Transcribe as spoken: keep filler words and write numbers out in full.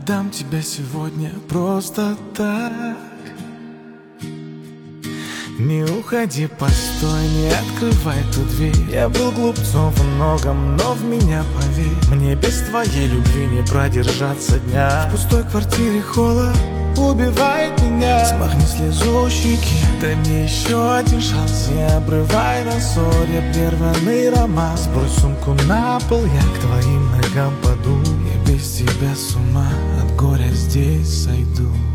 отдам тебя сегодня просто так. Не уходи, постой, не открывай ту дверь. Я был глупцом во многом, но в меня поверь. Мне без твоей любви не продержаться дня. В пустой квартире холод убивает меня. Смахни слезу щеки, дай мне еще один шанс. Не обрывай на ссоре прерванный роман. Сбрось сумку на пол, я к твоим ногам паду. Я без тебя с ума от горя здесь сойду.